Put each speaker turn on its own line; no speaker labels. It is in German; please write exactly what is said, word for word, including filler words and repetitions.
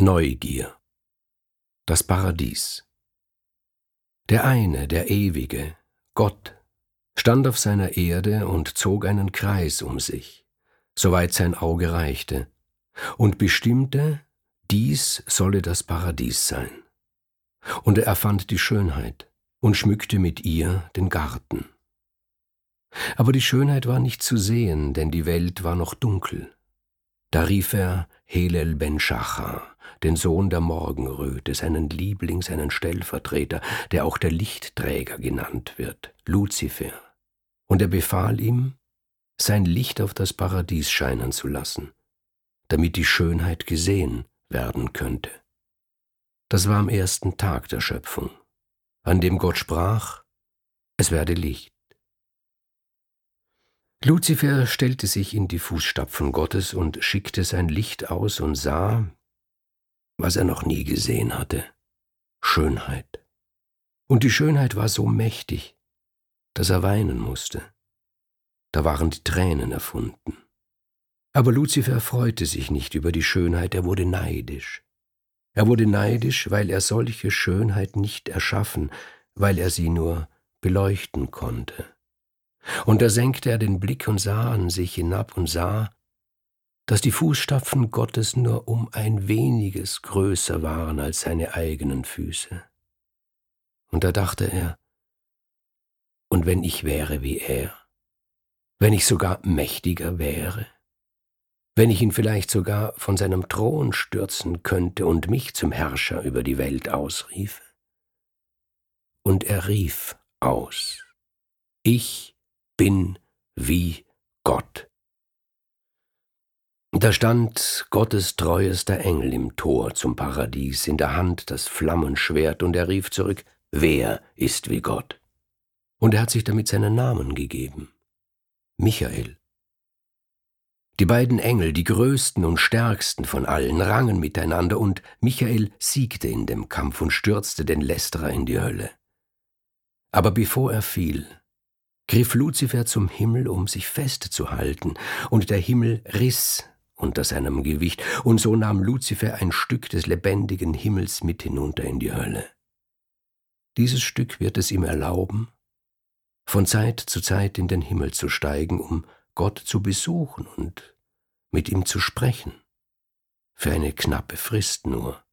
Neugier. Das Paradies. Der eine, der Ewige, Gott, stand auf seiner Erde und zog einen Kreis um sich, soweit sein Auge reichte, und bestimmte, dies solle das Paradies sein. Und er erfand die Schönheit und schmückte mit ihr den Garten. Aber die Schönheit war nicht zu sehen, denn die Welt war noch dunkel. Da rief er Helel ben Schachar, den Sohn der Morgenröte, seinen Liebling, seinen Stellvertreter, der auch der Lichtträger genannt wird, Luzifer. Und er befahl ihm, sein Licht auf das Paradies scheinen zu lassen, damit die Schönheit gesehen werden könnte. Das war am ersten Tag der Schöpfung, an dem Gott sprach, es werde Licht. Luzifer stellte sich in die Fußstapfen Gottes und schickte sein Licht aus und sah, was er noch nie gesehen hatte, Schönheit. Und die Schönheit war so mächtig, dass er weinen musste. Da waren die Tränen erfunden. Aber Luzifer freute sich nicht über die Schönheit, er wurde neidisch. Er wurde neidisch, weil er solche Schönheit nicht erschaffen, weil er sie nur beleuchten konnte. Und da senkte er den Blick und sah an sich hinab und sah, dass die Fußstapfen Gottes nur um ein weniges größer waren als seine eigenen Füße. Und da dachte er, und wenn ich wäre wie er, wenn ich sogar mächtiger wäre, wenn ich ihn vielleicht sogar von seinem Thron stürzen könnte und mich zum Herrscher über die Welt ausriefe. Und er rief aus, ich bin wie Gott. Da stand Gottes treuester Engel im Tor zum Paradies, in der Hand das Flammenschwert, und er rief zurück, wer ist wie Gott? Und er hat sich damit seinen Namen gegeben, Michael. Die beiden Engel, die größten und stärksten von allen, rangen miteinander, und Michael siegte in dem Kampf und stürzte den Lästerer in die Hölle. Aber bevor er fiel, griff Luzifer zum Himmel, um sich festzuhalten, und der Himmel riss unter seinem Gewicht, und so nahm Luzifer ein Stück des lebendigen Himmels mit hinunter in die Hölle. Dieses Stück wird es ihm erlauben, von Zeit zu Zeit in den Himmel zu steigen, um Gott zu besuchen und mit ihm zu sprechen, für eine knappe Frist nur.